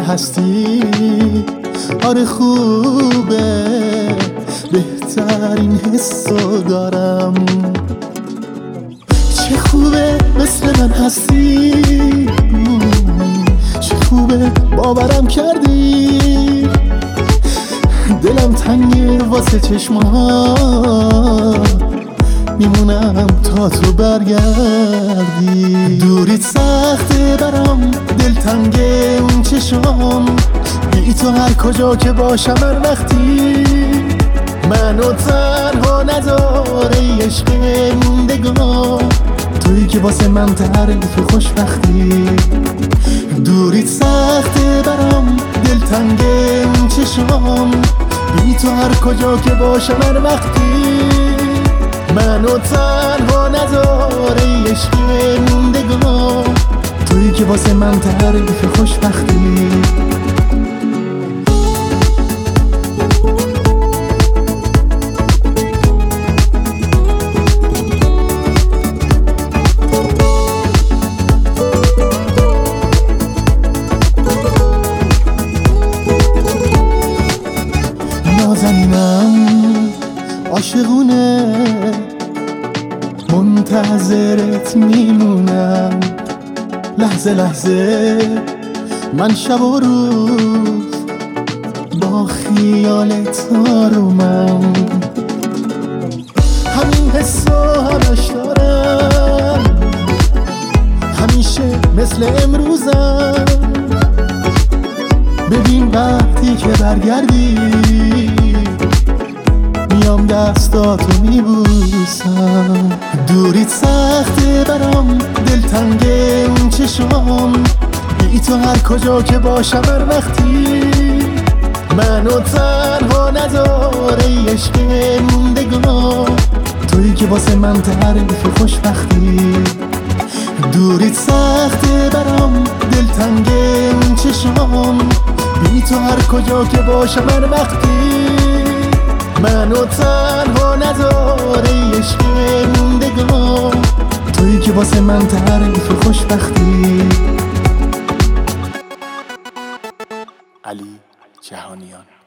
هستی. آره خوبه، بهترین حسو دارم. چه خوبه مثل من هستی، چه خوبه باورم کردی. دلم تنگه واسه چشمات، میمونم تا تو برگردی. دوریت سخته برام، دلتنگه اون چشام. بی تو هر کجا که باشم هر وقتی منو تنها نداره عشق موندگار. تویی که واسه من تعریف خوشبختی. دوریت سخته برام، دلتنگه اون چشام. بی تو هر کجا که باشم هر وقتی منو تنها نداره عشق موندگار. تویی که واسه من تعریف خوشبختی. نازنینم عاشقونه، منتظرت میمونم. لحظه لحظه من شب و روز با خیالت آرومم. همین حسو همش دارم، همیشه مثل امروزم. ببین وقتی که برگردی میام دستاتو میبوسم. دوریت سخته برام، دلتنگه اون چشام. بی تو هر کجا که باشم هر وقتی منو تنها نداره عشق موندگار. تویی که واسه من تعریف خوشبختی. دوریت سخته برام، دلتنگه اون چشام. بی تو هر کجا که باشم هر وقتی منو تنها نداره عشق موندگار. تویی که واسه من تعریف خوشبختی. علی جهانیان.